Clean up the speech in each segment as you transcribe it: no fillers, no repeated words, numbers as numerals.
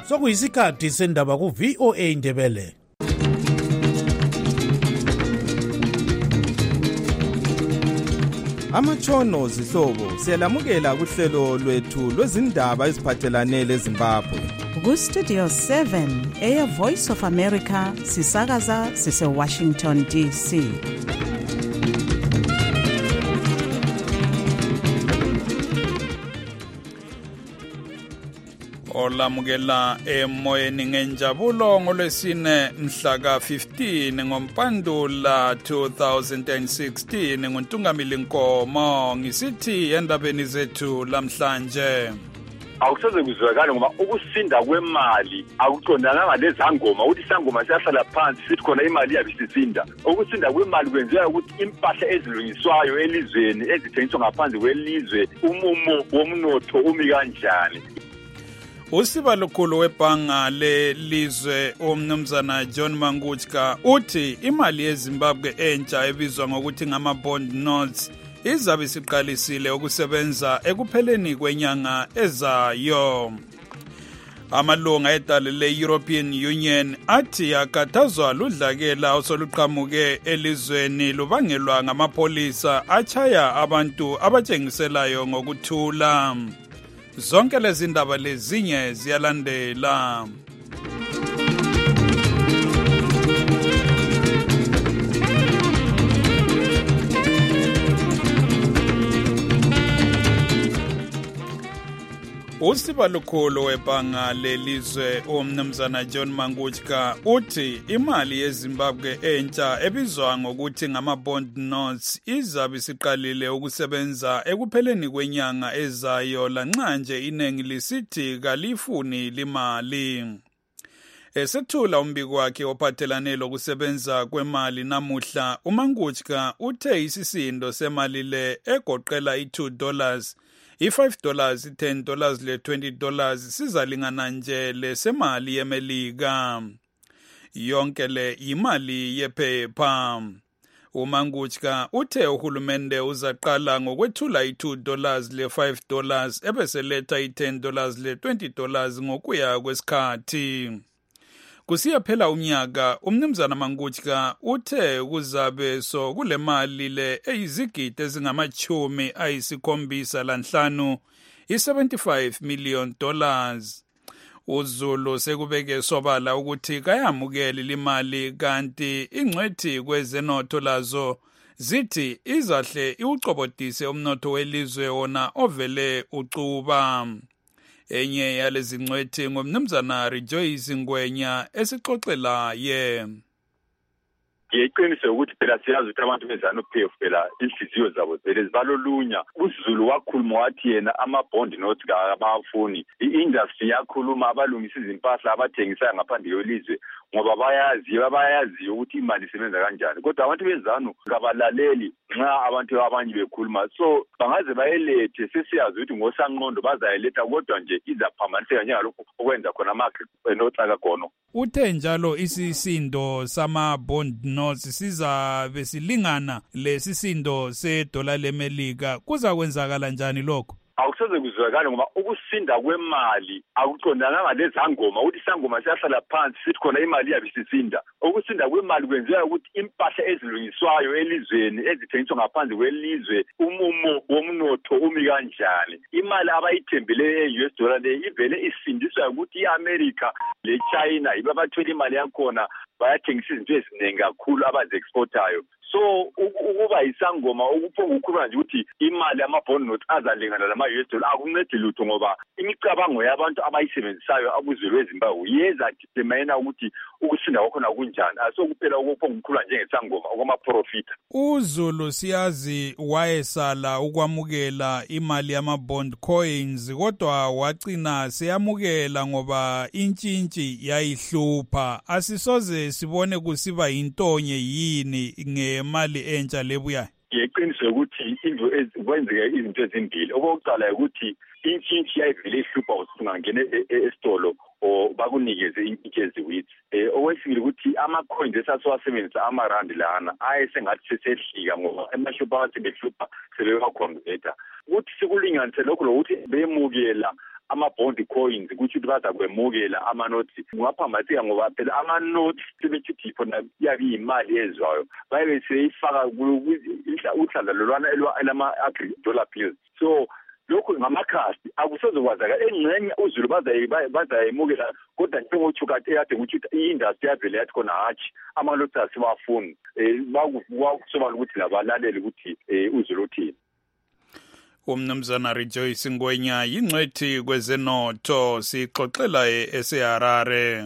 sokuyisikhathi sendaba ku-VOA Indebele. Amatshono zihlobo siyalamukela kuhlelo lwethu lwezindaba eziphathelane leZimbabwe. Ku-Studio 7 Air Voice of America sisakaza sise-Washington DC. Olamukela emoyeni ngenjabulo ngolwesine mhla ka-15 ngoMpandula 2016 nguNtungamili Nkomo ngisithi endabeni zethu lamhlanje. Awusoze kuzwakala ngoba ukusinda kwemali akuqondana lezangoma ukuthi isangoma siyahlala phansi sithi khona imali yabisisinda. Ukusinda kwemali kwenziwa ukuthi impahla ezilungiswayo elizweni ezithengiswa ngaphandle kwelizwe umumo womnotho umi kanjani. Usibalukhulu webhanga lelizwe umnumzana John Mangutska uthi imali yeZimbabwe entsha ebizwa ngokuthi ngama-bond notes izabe isiqalisile ukusebenza ekupheleni kwenyanga ezayo. Amalunga edale le-European Union athi akhathazwa ludlakela osoluqhamuke elizweni lubangelwa ngamapholisa achaya abantu abatshengiselayo ngokuthula. Zonke lezi ndaba lezinye ziyalandela. Usibalukhulu webhanga lelizwe umnumzana John Mangutska uthi imali yeZimbabwe entsha ebizwa ngokuthi ngama-bond notes izabe isiqalile ukusebenza ekupheleni kwenyanga ezayo lanxa nje inengi lisithi kalifuni limali. Esethula umbiko wakhe ophathelane lokusebenza kwemali namuhla, uMangutska uthe isisindo semali le egoqela $2, $5, $10 le-$20 sizalingana nje lesemali yeMelika. Yonke le imali yephepha. uMangutska uthe uhulumende uzaqala ngokwethula $2 le-$5 ebeseletha $10 le-$20 ngokuya kwesikhathi. Kusiya phela umnyaka, umnumzana Mangutska uthe kuzabe kule mali le eyizigidi ezingama-75 $75 million. uZulu sekubeke sobala ukuthi kayamukeli limali kanti ingcwethi kwezenotho lazo zithi izahle iwucobodise umnotho welizwe wona ovele ucuba. Enye yalezi ngcwethi ngumnumzana Rejoice Ngwenya esixoxela ye. Ngiyiqinise ukuthi phela siyazi ukuthi abantu beZANU-PF phela inhliziyo zabo vele zibalolunya. uZulu wakhuluma wathi yena ama-bond notes kabafuni. I-industry yakhuluma abalungisa izimpahla abathengisayo ngaphandle kwelizwe ngoba bayazi ukuthi imali isebenza kanjani. Kodwa abantu beZANU kabalaleli nxa abantu abanye bekhuluma. So bangaze bayelethe sesiyazi ukuthi ngosanqondo bazayeletha kodwa nje izaphambaniseka njengalokho okwenza khona ama-notes akagono. Uthe njalo isisindo sama-bond notes sizabe silingana lesisindo $1 leMelika. Kuzakwenzakala njani lokho? Awusoze kuzwakala ngoba ukusinda kwemali akuqondana lezangoma ukuthi isangoma siyahlala phansi sithi khona imali yabisisinda. Ukusinda kwemali kwenziwa ukuthi impahla ezilungiswayo elizweni ezithengiswa ngaphandle kwelizwe umumo womnotho umi kanjani. Imali abayithembele e-US le ivele isindiswa ukuthi i-America le-China yibo abathwele imali yakhona bayathengisa izinto eziningi kakhulu abazi-exportayo. So ukuba isangoma ukuphongukhuluma nje ukuthi imali ama-bond notes azalingana lama-US akuncedi lutho ngoba imicabango yabantu abayisebenzisayo abuzwe eZimbabwe yeza determine ukuthi ukusinda kwakhona kunjani. Asokuphela ukuphongukhuluma njengesangoma okwama-profit. uZulu siyazi wayesala ukwamukela imali yama-bond coins kodwa wagcina seyamukela ngoba intshintshi yayihlupha. Asisoze sibone kusiba yintonye yini ngemali entsha lebuya. Ngiyiqinise ukuthi kwenzeke izinto ezimbili. Okokuqala ukuthi intshintshi yayivele ihlupha usungangena esitolo o bakunikeze intshintshi eziwitsi. Okwesibili ukuthi ama-coins esasiwasebenzisa amarandi lana ayesengathi sesehlika ngoba emashopha athi behlupha sebewakhonverta. Ukuthi sikulinganise lokho lokuthi bemukela ama-bond coins ukuthi baza kwemukela ama-notes kungaphambaniseka ngoba phela ama-notes sebethithi khona yabe iyimali ezwayo baye seyifaka uhlala lolwana elama-agri-dollar bills so lokhu ngamakhasi akusezokwazaka engxenye uZulu bazayemukela kodwa njengothi kade kade ukuthi i-industry yavele yathi khona hatshi ama-notes asibafuni bakusoba ukuthi labalaleli ukuthi uZulu uthini. Umnumzana Rejoice Ngwenya yingcwethi kwezenotho sixoxela eSeharare.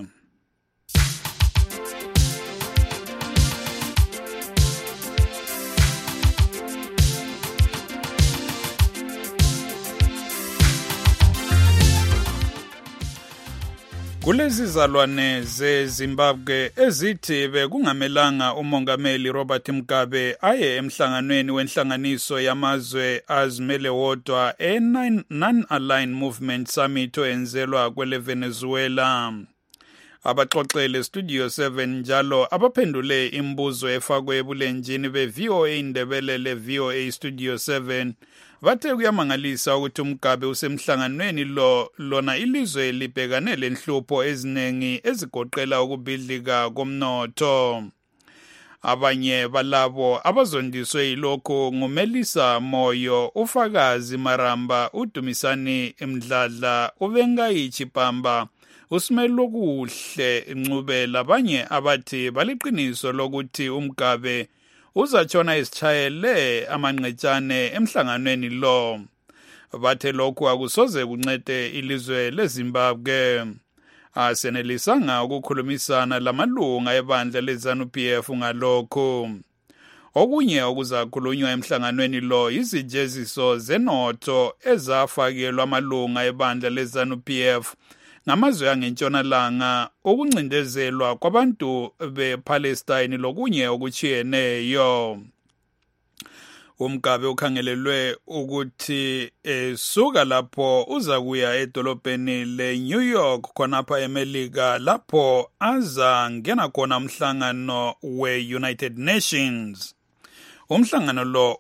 Kulezi zalwane zeZimbabwe ezithi bekungamelanga umongameli Robert Mugabe aye emhlanganweni wenhlanganiso yamazwe azimele wodwa Non-Aligned Movement Summit oyenzelwa kwele Venezuela. Abaxoxele Studio 7 njalo abaphendule imbuzo efakwe ebulenjini beVOA Indebele leVOA Studio 7 bathe kuyamangalisa ukuthi uMugabe usemhlanganweni lona ilizwe libhekane lenhlupho ezinengi ezigoqela ukubhidlika komnotho. Abanye balabo abazondiswe yilokho nguMelisa Moyo, uFakazi Maramba, uDumisani Mdladla, uVengayi Chipamba, uSimelo Kuhle Ncube labanye abathi baliqiniso lokuthi uMugabe uzatshona isitshayele amanqetshane emhlanganweni lo. Bathe lokhu akusoze kuncede ilizwe leZimbabwe. Asenelisanga ukukhulumisana lamalunga ebandla leZANU-PF ngalokho. Okunye okuzakhulunywa emhlanganweni lo izijeziso zenotho ezafakelwa amalunga ebandla leZANU-PF ngamazwe angentshonalanga, ukuncindezelwa kwabantu bePalestine lokunye okuchiyeneyo. uMugabe ukhangelelwe ukuthi suka lapho uza kuya edolobheni leNew York khonapha eMelika lapho aza ngena khona umhlangano we-United Nations. Umhlangano lo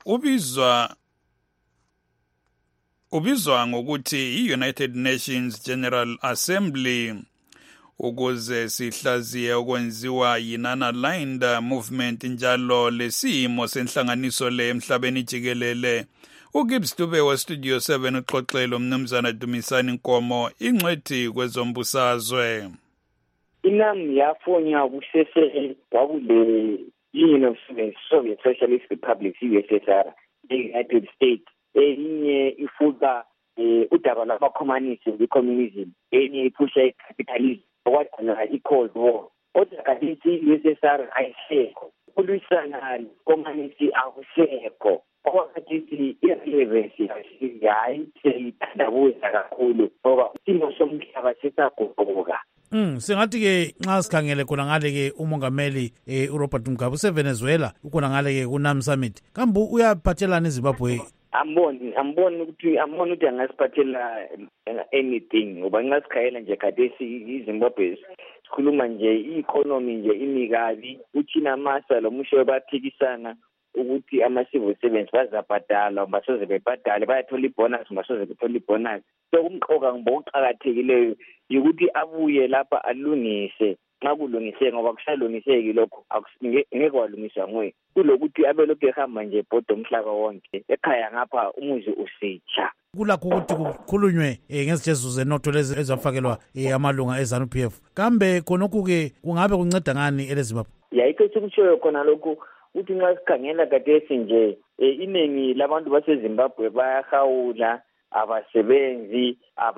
ubizwa ngokuthi i-United Nations General Assembly ukuze sihlaziye okwenziwa yi-Non-Aligned Movement njalo lesimo senhlanganiso le emhlabeni jikelele. uGibbs Dube wa Studio 7 uxoxela umnumzana Dumisani Nkomo ingcwethi kwezombusazwe. Inam yafonya kusese kwakule Union of Soviet Socialist Republics USSR United States enye ifuka udaba lwabakhomanisi becommunism enye iphusha icapitalism okwadala i-Cold War. Kodwa kadithi USSR ayisekho kulwisana komanisi akusekho okwakadithi irelevance hayi seyithandabuza kakhulu ngoba isimo somhlaba sisaguquka. Singathi-ke nxa sikhangele khona ngale-ke umongameli uRobert Mugabe useVenezuela ukhona ngale-ke ku-NAM Summit kambe uyaphathelana eZimbabwe? Amboni ukuthi angasiphathela anything ngoba ngasikhayela nje khathesi iZimbabwe sikhuluma nje i-economy nje imikabi uthina masa lo musho baphikisana ukuthi ama-civil servants bazabhadala basoze bebhadale bayathola ibonus basoze bethola ibonus. So kumqoka ngokuqhakathekileyo ukuthi abuye lapha alungise nxa kulungiseke ngoba kusalungiseki lokho ngeke kwalungiswa nguye kulokuthi abelokhu ehamba nje bhoda umhlaba wonke ekhaya ngapha umuzi usitsha. Kulakho ukuthi kukhulunywe ngezijeziso zenotho lezi ezafakelwa amalunga eZANU-PF kambe khonokhu-ke kungabe kunceda ngani eleZimbabwe? Yikho sikutshoyo khona lokhu ukuthi nxa sikhangela khathesi nje iningi labantu baseZimbabwe bayahawula abasebenzi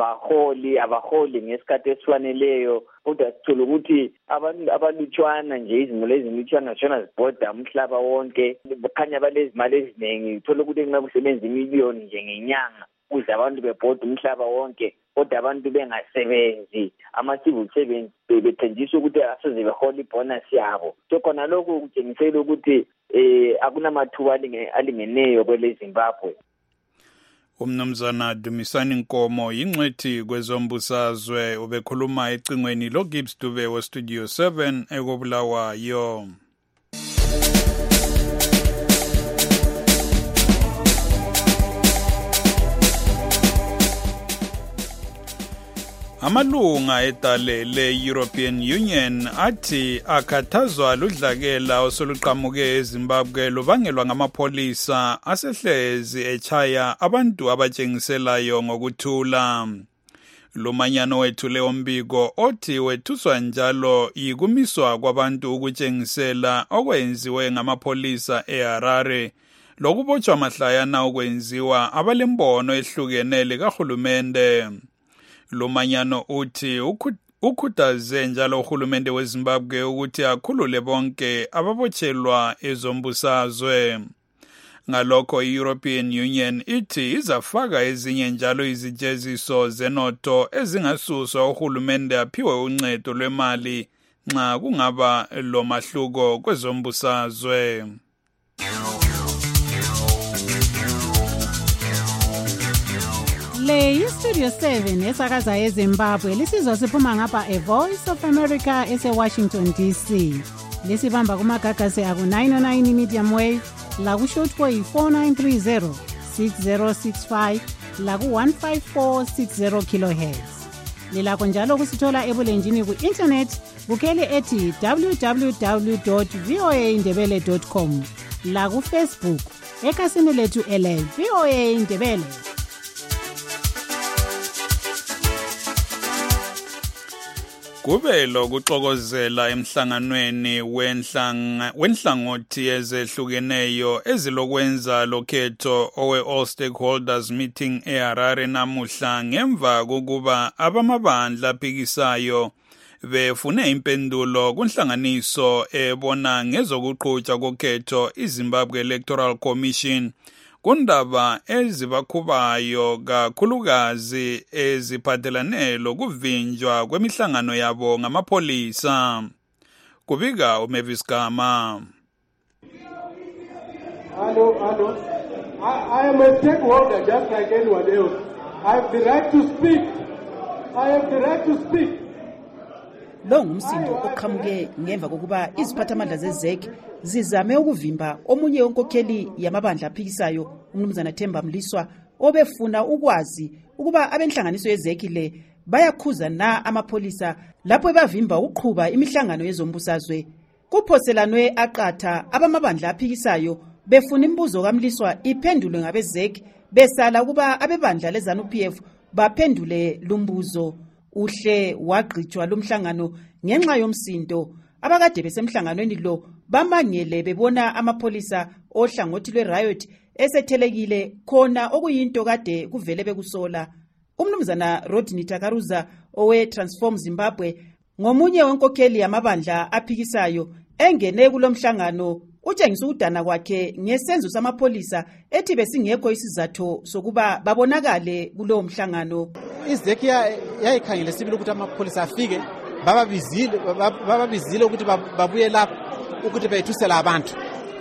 abaholi ngesikhathi esifaneleyo kodwa sithola ukuthi abantu abalutshwana nje izimali ezilutshwana zishona zibhoda umhlaba wonke bakhanya balezimali eziningi uthola ukuthi nxa kusebenza imiliyoni nje ngenyanga ukuze abantu bebhoda umhlaba wonke kodwa abantu bengasebenzi ama-civil servants bethenjiswa ukuthi asoze behola ibonus yabo. So khona lokhu kutshengisela ukuthi akunamathuba alingeneyo kwele Zimbabwe. Umnumzana Dumisani Nkomo yingcwethi kwezombusazwe ubekhuluma ecingweni loGibbs Dube wa Studio 7 ekobulawayo. Amalunga edale le-European Union athi akhathazwa ludlakela osoluqhamuke eZimbabwe lubangelwa ngamapholisa asehlezi echaya abantu abatshengiselayo ngokuthula. Lumanyano wethule umbiko othi wethuswa njalo yikumiswa kwabantu ukutshengisela okwenziwe ngamapholisa eHarare lokubotshwa mahlayana okwenziwa abalembono ehlukenele kahulumende. Lumanyano uthi ukhuthaze njalo uhulumende weZimbabwe ukuthi akhulule bonke ababotshelwa ezombusazwe. Ngalokho i-European Union ithi izafaka ezinye njalo izijeziso zenotho ezingasuswa uhulumende aphiwe uncedo lwemali nxa kungaba lomahluko kwezombusazwe. Le Studio 7 esakaza eZimbabwe lisizwa siphuma ngapha A Voice of America ese-Washington DC. Lisibamba kumagagasi aku-909 medium wave, laku-shortwave 4930, 6065, laku-15460 kilohertz. Lilakho njalo kusithola ebulenjini ku-internet bukhele ethi www.voaindebele.com, laku-Facebook ekhasini lethu ele VOA Ndebele. Kube lokuxokozela emhlanganweni wenhlangothi ezehlukeneyo ezilokwenza lokhetho owe-All Stakeholders Meeting eHarare namuhla ngemva kokuba abamabandla aphikisayo befune impendulo kunhlanganiso ebona ngezokuqhutshwa kokhetho iZimbabwe Electoral Commission kundaba ezibakhubayo kakhulukazi eziphathelane lokuvinjwa kwemihlangano yabo ngamapholisa. Kubika uMavis Gama. Hello. I am a stakeholder just like anyone else. I have the right to speak. Lo ngumsindo oqhamuke ngemva kokuba iziphathamandla zezek zizame ukuvimba omunye wenkokheli yamabandla aphikisayo uMnumzana Themba Mliswa obefuna ukwazi ukuba abenhlanganiso yezek le bayakhuza na amapholisa lapho bavimba uqhuba imihlangano yezombusazwe. Kuphoselanwe aqatha abamabandla aphikisayo befuna imibuzo kaMliswa iphendulwe ngabezek besala ukuba abebandla leZANU-PF baphendule lumbuzo. Uhle wagqitshwa lomhlangano ngenxa yomsindo. Abakade besemhlanganweni lo bamangele bebona amapholisa ohlangothi lwe-riot esethelekile khona okuyinto kade kuvele bekusola. Umnumzana Rodney Takaruza owe-Transform Zimbabwe ngomunye wenkokheli yamabandla aphikisayo engene kulomhlangano utshengisa udana kwakhe ngesenzo samapholisa ethi besingekho isizatho sokuba babonakale kulowo mhlangano. Izek yayikhangele sibili ukuthi amapholisa afike bababizile ukuthi babuye lapho ukuthi bayithusela abantu.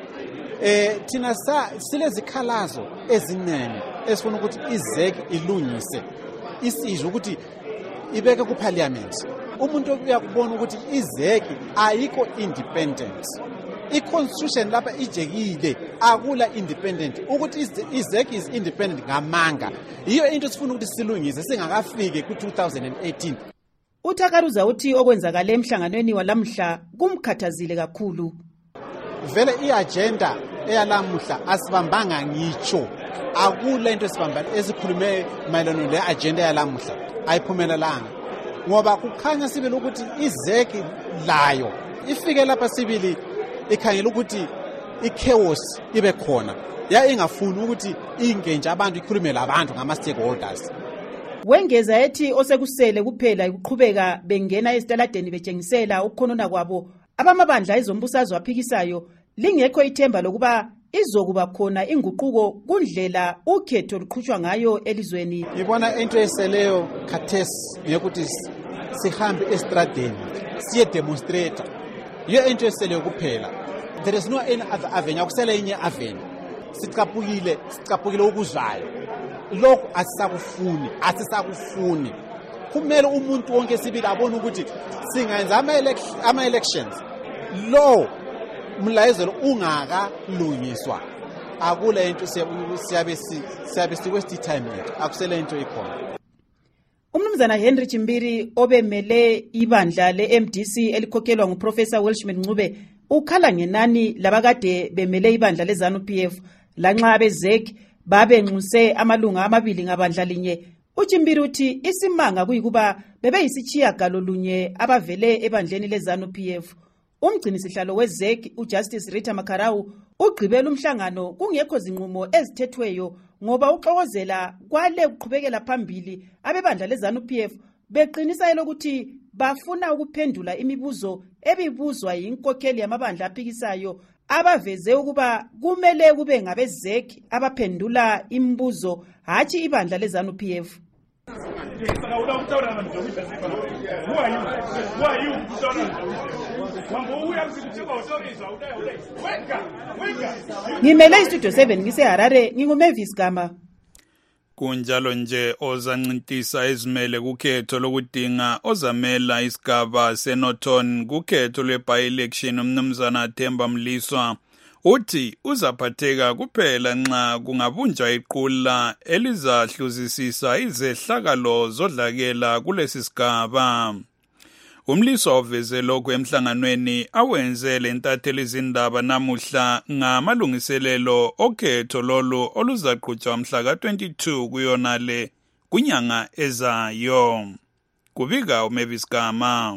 Thina silezikhalazo eziningi esifuna ukuthi izek ilungise isizwe ukuthi ibeke ku parliament. Umuntu uyakubona ukuthi izek ayikho independent. I-constitution lapha ijekile akula independent ukuthi izek is independent ngamanga. Iyo into sifuna ukuthi silungise singakafike ku-2018. Uthakaruza uthi okwenzakala emhlanganweni walamhla kumkhathazile kakhulu. Vele i-agenda eyalamuhla asibambanga ngitsho akula into esikhulume mayelana le-agenda yalamuhla ayiphumelelanga ngoba kukhanya sibili ukuthi izek layo ifike lapha sibili ikhangela ukuthi i-chaos ibe khona ingafuni ukuthi ingenje abantu ikhulume labantu ngama-stakeholders. Wengeza ethi osekusele kuphela ukuqhubeka bengena esitaladeni betshengisela ukukhonona kwabo abamabandla ezombusazwe aphikisayo lingekho ithemba lokuba izokuba khona inguquko kundlela ukhetho luqhutshwa ngayo elizweni. Ngibona into eseleyo khathesi ngekuthi sihambe estradeni siye demonstrate. Iyo into eseleyo kuphela. There is no any other avenue. Akusele inye avenue. Sicaphukile ukuzwayo. Lokho asisakufuni. Kumele umuntu wonke sibili abone ukuthi singenza ama-elections. Lo mlayezelo ungakalungiswa. Akule into siyabe siwaste time yethu. Akusele into ikhona. Umnumzana Henry Chimbiri obemele ibandla le-MDC elikhokhelwa nguProfessor Welshman Ncube ukhala ngenani labakade bemele ibandla leZANU-PF lanxa abezek babenxuse amalunga amabili ngabandla linye. Uchimbiri uthi isimanga kuyikuba bebeyisitshiya galolunye abavele ebandleni leZANU-PF. Umgcini sihlalo wezek uJustice Rita Makarau ugqibela umhlangano kungekho zinqumo ezithethweyo ngoba uxokozela kwale uqhubekela phambili abebandla leZANU-PF beqinisa elokuthi bafuna ukuphendula imibuzo ebibuzwa yinkokheli yamabandla aphikisayo abaveze ukuba kumele kube ngabezek abaphendula imibuzo hathi ibandla leZANU-PF. Ngimele istudio 7 ngiseHarare nginguMavis Gama. Kunjalo nje ozancintisa ezimele kukhetho lokudinga ozamela isigaba seNorthern kukhetho lwe-by-election umnumzana Themba Mliswa uthi uzaphatheka kuphela nxa kungabunjwa iqula elizahluzisisa izehlakalo zodlakela kulesi sigaba. Umliswa uveze lokho emhlanganweni awenze lentatheli izindaba namuhla ngamalungiselelo okhetho lolu oluzaqhutshwa mhla ka-22 kuyonale kunyanga ezayo. Kubika uMavis Gama.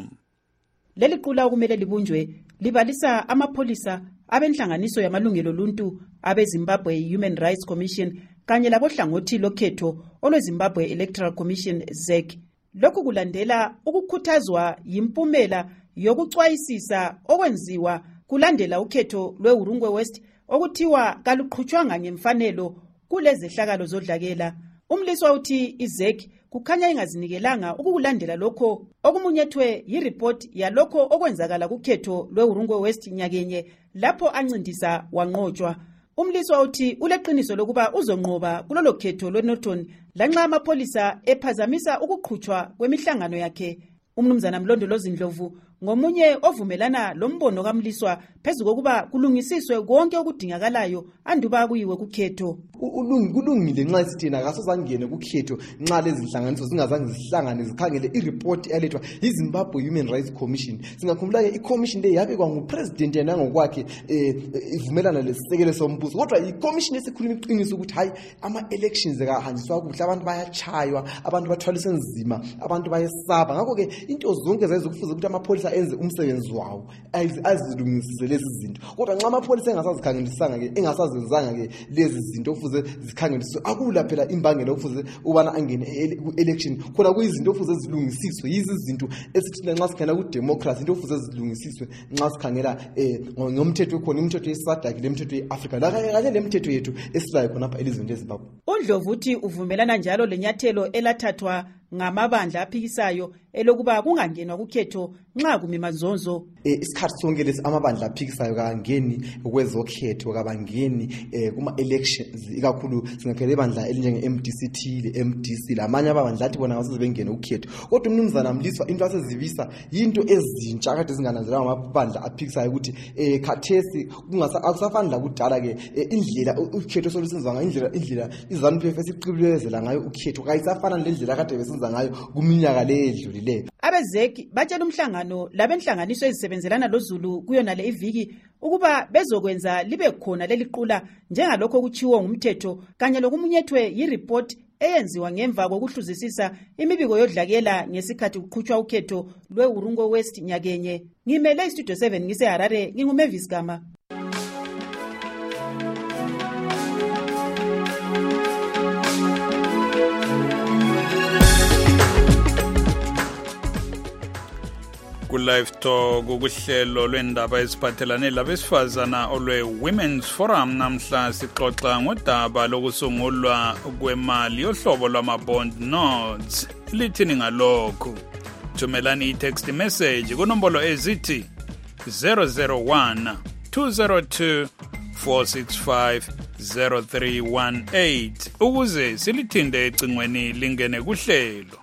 Leli qula okumele libunjwe libalisa amapholisa abenhlanganiso yamalungelo oluntu abeZimbabwe Human Rights Commission kanye labohlangothi lokhetho olweZimbabwe Electoral Commission ZEC. Lokhu kulandela ukukhuthazwa yimpumela yokucwayisisa okwenziwa kulandela ukhetho lweHurungwe West okuthiwa kaluqhutshwanga ngemfanelo kulezi hlakalo zodlakela. Umliswa uthi iZEC kukhanya ingazinikelanga ukukulandela lokho okumunyethwe yireport yalokho okwenzakala kukhetho lweHurungwe West nyakenye lapho ancindisa wanqotshwa. Umliswa uthi uleqiniso lokuba uzonqoba kulolo khetho lweNorthern lanxa amapholisa ephazamisa ukuqhutshwa kwemihlangano yakhe. Umnumzana Mlondolozi Ndlovu ngomunye ovumelana lombono kaMliswa phezulu kokuba kulungisiswe konke okudingakalayo anduba kuyiwe kukhetho. Kulungile nxa isithina kasozangene kukhetho nxa lezi inhlanganiso zingazange zihlangane zikhangele ireport elethwa yiZimbabwe Human Rights Commission. Singakhumbula ke iCommission le yabekwa nguPresident yena ngokwakhe ivumelana lesisekelo sombuso. Kodwa iCommission esikhuluma iqiniso ukuthi hayi ama-elections akahanjiswa kuhle, abantu bayachaywa, abantu bathwaliswe nzima, abantu bayesaba. Ngakho ke into zonke zayizokufuza ukuthi amapholisa enze umsebenzi wawo azilungisise lezi zinto. Kodwa nxa amapholisa engasazikhangelisanga ke engasazenzanga ke lezi zinto ofuze zikhangeliswe akula phela imbangela ofuze ubana angene election khona kuyizinto ofuze zilungisiswe yizinto esithina nxa sikhangela ku democracy into ofuze zilungisiswe nxa sikhangela ngomthetho khona imithetho yeSADC lemithetho yeAfrica kanye lemithetho yethu esilayo khona lapha elizweni leZimbabwe. uNdlovu uthi uvumelana njalo lenyathelo elathathwa ngamabandla aphikisayo elokuba kungangenwa kukhetho nxa kumimanzonzo. Isikhathi sonke lesi amabandla aphikisayo kangeni kwezokhetho kabangeni kuma elections ikakhulu singakhele ibandla elinjenge MDC lamanye abandla athi bona basebengene ukhetho. Kodwa umnumzana Mliswa into asezibisa into ezintsha akade zingananzelwa amabandla aphikisayo ukuthi khathesi akusafana kudala ke indlela ukhetho solusenziwa indlela iZANU-PF esiqibulezela ngayo ukhetho kayisafana lendlela akade besenza ngayo kuminyaka le edlulileyo. Abezeki batshela umhlangano labenhlanganiso ezisebenzelana loZulu kuyonale iviki ukuba bezokwenza libe khona leli qula njengalokho kuchiwo ngumthetho kanye lokumunyethwe yireport eyenziwa ngemva kokuhluzisisa imibiko yodlakela ngesikhathi kuqhutshwa ukhetho lweHurungwe West nyakenye. Ngimele istudio 7 ngiseHarare nginguMavis Gama. Live Talk ukuhlelo lwendaba eziphathelane labesifazana olwe Women's Forum namhla sixoxa ngodaba lokusungulwa kwemali yohlobo lwama-bond notes. Lithini ngalokho? Thumelani i-text message kunombolo ezithi 001 202 465 0318 ukuze silithinde ecingweni lingene kuhlelo.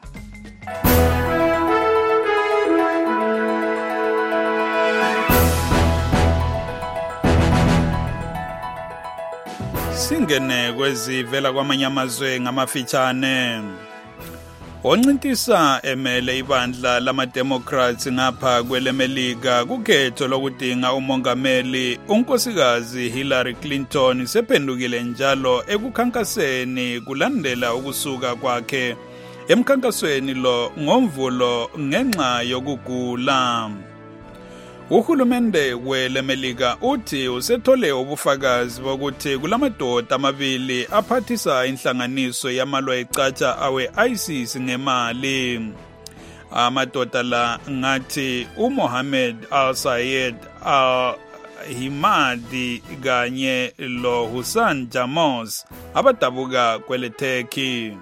Singene kwezivela kwamanye amazwe ngamafitshane. Oncintisa emele ibandla lama-Democrats ngapha kwelemelika kukhetho lokudinga umongameli unkosikazi Hillary Clinton sephendukile njalo ekukhankaseni kulandela ukusuka kwakhe emkhankasweni lo ngomvulo ngenxa yokugula. Uhulumende welemelika uthi usethole ubufakazi bokuthi kulamadoda amabili aphathisa inhlanganiso yamalwa ecatsha awe-ISIS ngemali. Amadoda la ngathi uMohammed al-Sayed al-Himadi kanye lo Hussein Jamos abadabuka kwele Turkey.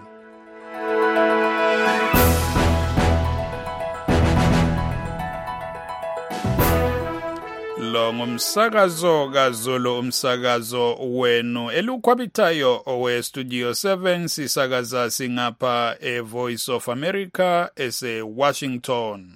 Lo ngumsakazo kaZulu, umsakazo wenu elukhwabithayo owe Studio 7, sisakaza singapha eVoice of America ese Washington.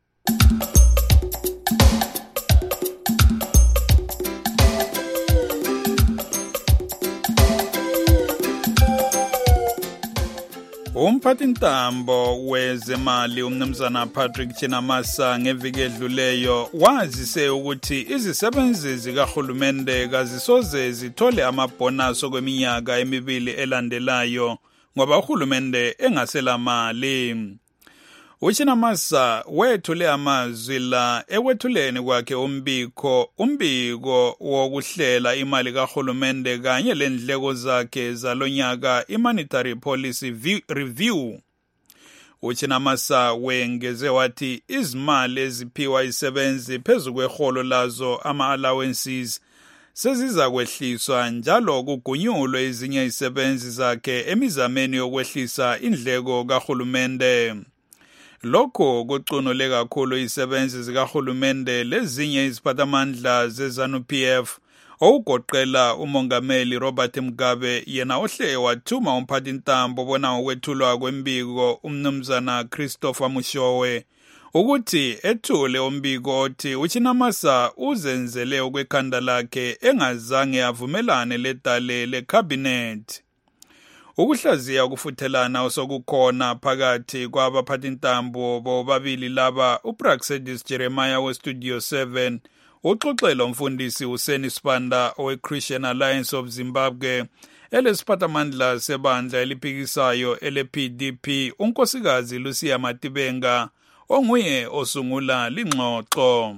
Umphathintambo wezemali umnumzana Patrick Chinamasa ngeviki edluleyo wazise ukuthi izisebenzi zikahulumende kazisoze zithole amabonus okweminyaka emibili elandelayo ngoba uhulumende engasela mali. Uchinamasa wethule amazwi la ewethuleni kwakhe umbiko wokuhlela imali kahulumende kanye lendleko zakhe zalonyaka i-Monetary Policy Review. Uchinamasa wengeze wathi izimali eziphiwa isebenzi phezu kweholo lazo ama-allowances seziza kwehliswa njalo kugunyulwe ezinye isebenzi zakhe emizameni yokwehlisa indleko kahulumende. Lokho kucunule kakhulu isebenzi zikahulumende lezinye iziphathamandla ze-ZANU-PF okugoqela umongameli Robert Mugabe yena ohle wathuma umphathintambo bona ngokwethulwa kwembiko umnumzana Christopher Mushowe ukuthi ethule umbiko othi uChinamasa uzenzele okwekhanda lakhe engazange avumelane ledale lecabinet. Ukuhlaziya ukufuthelana osokukhona phakathi kwabaphathintambo bobabili laba uPraxedis Jeremiah we-Studio 7 uxoxela umfundisi uSeni Sibanda owe-Christian Alliance of Zimbabwe elesiphathamandla sebandla eliphikisayo ele-PDP unkosikazi Lucia Matibenga onguye osungula lingxoxo.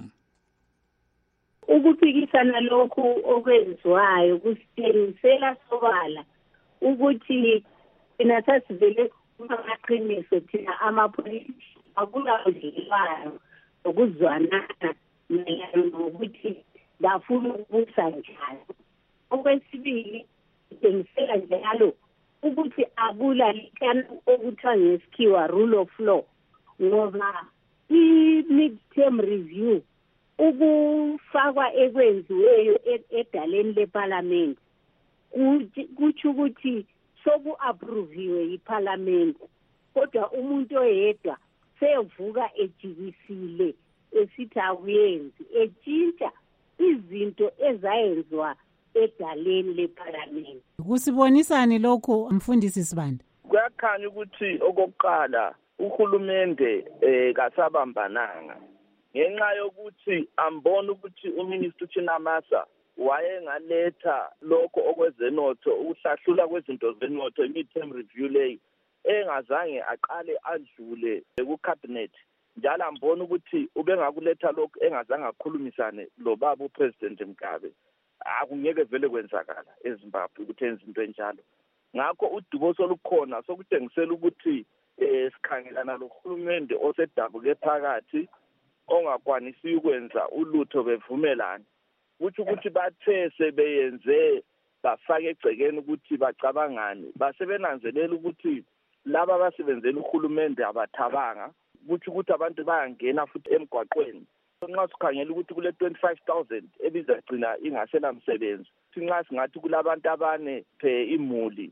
Ukuphikisana lokhu okwenziwayo kusitshengisela sobala ukuthi thina sasivele amaqiniso thina amapolitiki akulabudlelwano okuzwanana nokuthi ngafuna ukubusa njalo. Okwesibili sitshengisela njalo ukuthi akulalikana okuthiwa ngesikhiwa rule of law ngoba i-mid-term review ukufakwa ekwenziweyo edaleni leparlamente kutsho ukuthi soku-approviwe yiparlamente kodwa umuntu oyedwa sevuka ejikisile esithi akuyenzi etshintsha izinto ezayenziwa edaleni leparlamente. Kusibonisani lokhu mfundisi Sibanda? Kuyakhanya ukuthi okokuqala uhulumende kasabambananga ngenxa yokuthi ambona ukuthi uminister Chinamasa wayengaletha lokho okwezenotho ukuhlahlula kwezinto zenotho i-mid-term review leyi engazange aqale adlule ku-cabinet njalo ambona ukuthi ubengakuletha lokho engazange akhulumisane lo baba upresident Mugabe akungeke vele kwenzakala eZimbabwe ukuthi enze into enjalo. Ngakho uduboso olukhona sokutshengisela ukuthi sikhangelanalohulumende osedabuke phakathi ongakwanisi ukwenza ulutho bevumelana. Kuthi ukuthi bathe sebeyenze bafake egcekeni ukuthi bacabangani basebenanzelela ukuthi laba abasebenzela uhulumende abathabanga kuthi ukuthi abantu bayangena futhi emgwaqweni. Nxa sikhangela ukuthi kule 25,000 ebizagcina ingasela msebenzi nxa singathi kulabantu abane phe imuli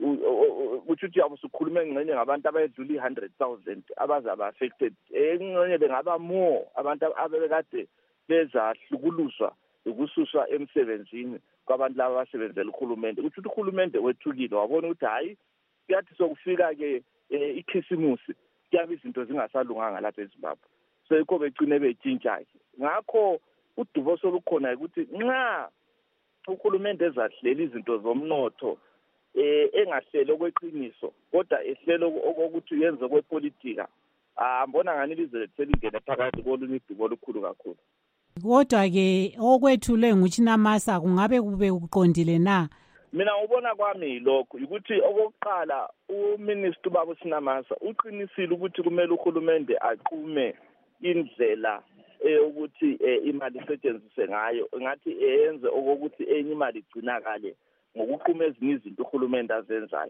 ukuthi abusukhuluma ngcenye ngabantu abayedlula 100,000 abazaba affected engcenye bengaba more abantu abekade bezahlukuluswa ukususwa emsebenzini kwabantu laba abasebenzela uhulumende ukuthi uhulumende wethukile wabona ukuthi hayi kuyathi sokufika ke ikhisimusi kuyabe izinto zingasalunganga lapha eZimbabwe. So ikho begcine betshintsha. Ngakho uduboso lukhona ukuthi nxa uhulumende ezahlela izinto zomnotho engahlele okweqiniso kodwa ehlele ukuthi yenze kwepolitika, mbona ngani ilizwe lethu selingene phakathi kolunye udubo olukhulu kakhulu. Kodwa-ke okwethulwe nguChinamasa kungabe kube kuqondile na? Mina ngibona kwami lokho ukuthi okokuqala uMinister Baba Chinamasa uqinisile ukuthi kumele uhulumende aqume indlela ukuthi imali isetshenziswe ngayo, ngathi yenze okokuthi enye imali igcinakale ngokuquma ezinye izinto uhulumende azenzayo.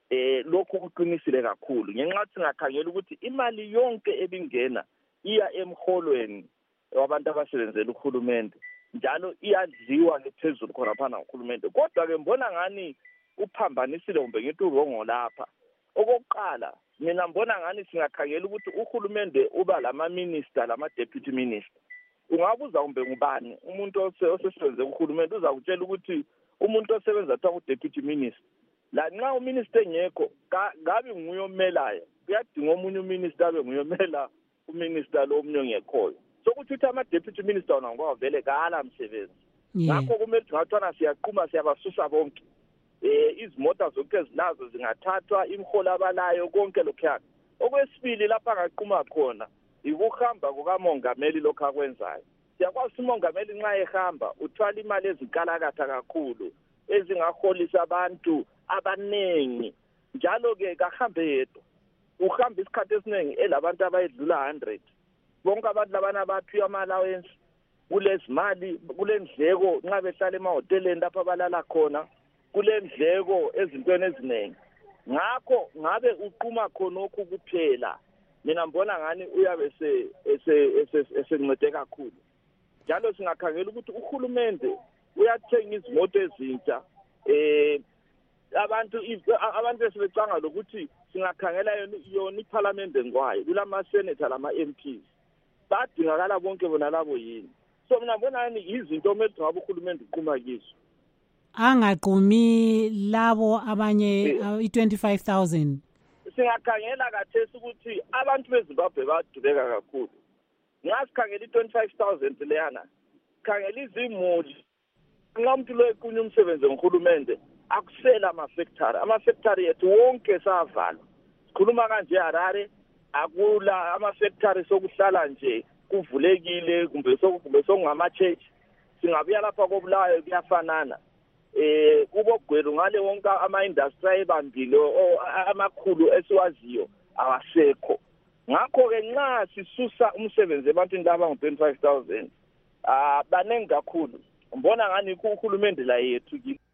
Lokho kuqinisile kakhulu ngenxa singakhangela ukuthi imali yonke ebingena iya emholweni wabantu abasebenzela uhulumende, njalo iyadliwa phezulu khona phana uhulumende. Kodwa-ke mbona ngani uphambanisile kumbe ngithi urongo lapha. Okokuqala mina mbona ngani singakhangela ukuthi uhulumende uba lama-minister lama-deputy minister. Ungabuza kumbe ngubani umuntu osesebenze uhulumende uzakutshela ukuthi umuntu osebenza kuthiwa u-deputy minister. La nxa uminister engekho ngabe nguye omelayo, kuyadinga omunye uminister abe nguye omela uminister lo omunye ongekhoyo. Sokuthi ama-deputy minister wona ngokwavele kala msebenzi. Ngakho kumele singathwana siyaquma siyabasusa bonke. Izimota zonke ezilazo zingathathwa, imiholo abalayo konke lokhuyana. Okwesibili lapha angaquma khona ikuhamba kukamongameli lokho akwenzayo. Siyakwazi umongameli nxa ehamba uthwala imali ezinkalakatha kakhulu ezingaholisa abantu abanengi, njalo-ke kahambe yedwa. Uhamba isikhathi esiningi elabantu abayedlula 100. Bonke abantu labana baphiwa ama-allowance kulezimali, kulendleko nxa behlala emahoteleni lapho abalala khona, kulendleko ezintweni eziningi. Ngakho ngabe uquma khonokho kuphela, mina mbona ngani uyabe esencede kakhulu. Njalo singakhangela ukuthi uhulumende uyathenga izimoto ezintsha. Abantu besebecanga lokuthi singakhangela yona iparliament ngwayo kulama-senator lama-MPs. Badingakala bonke bona labo yini. So mina mbona ngani izinto omele ngabe uhulumende uquma kizo. Angaqumi labo abanye i-25,000. Singakhangela kathesi ukuthi abantu beZimbabwe badubeka kakhulu. Nxa sikhangela i-25,000 leyana, khangela izimuli. Nxa umuntu lo equnya umsebenzi ngohulumende akusela ama-factory yethu wonke savalwa. Sikhuluma kanje Harare akula ama-factory sokuhlala nje kuvulekile kumbe sokungama-church. Singabuya lapha koBulawayo kuyafanana. Kubogwelu ngale wonke ama-industry ayebambile amakhulu esiwaziyo awasekho. Ngakho-ke nxa sisusa umsebenzi ebantwini laba ngu-25,000 baningi kakhulu. Mbona ngani uhulumende la yethu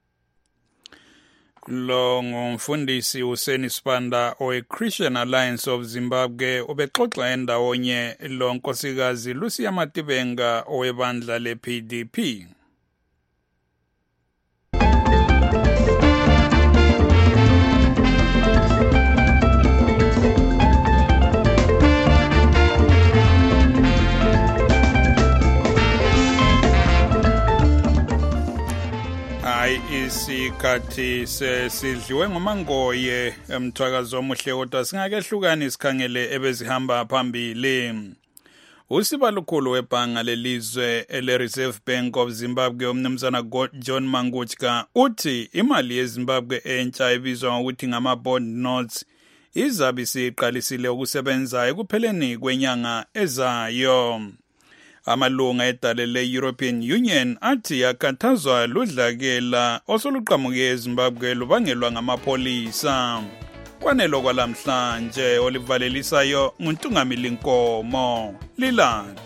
lo ngumfundisi uSeni Sibanda owe-Christian Alliance of Zimbabwe ubexoxa endawonye lo nkosikazi Lucia Matibenga owebandla le-PDP. Isikhathi sesidliwe ngomangoye emthwakazo omuhle kodwa singakehlukani sikhangele ebezihamba phambili. Usibalukhulu webhanga lelizwe ele-Reserve Bank of Zimbabwe umnumzana John Manguchka uthi imali yeZimbabwe entsha ebizwa ngokuthi ngama-bond notes izabe isiqalisile ukusebenza ekupheleni kwenyanga ezayo. Amalunga edale le-European Union athi yakhathazwa ludlakela osoluqhamuke eZimbabwe lubangelwa ngamapolisa. Kwanelo kwalamhlanje olivalelisayo nguNtungamili Nkomo. Lilanda.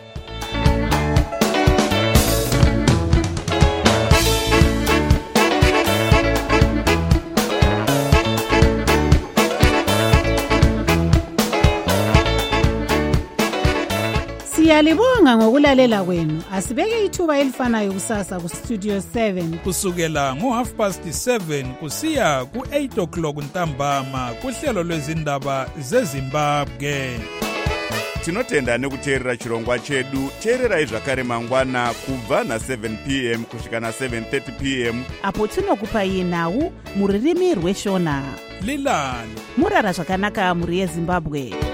Siyalibonga ngokulalela kwenu. Asibeke ithuba elifanayo kusasa ku Studio 7 kusukela ngo7:30 kusiya ku8:00 ntambama kuhlelo lwezindaba zeZimbabwe. Tinotenda nekuteerera chirongwa chedu. Teererai zvakare mangwana kubva na7 p.m. kusvika na7:30 p.m. apo tinokupai nhau muririmi rweshona. lilalo murara zvakanaka mhuri yezimbabwe.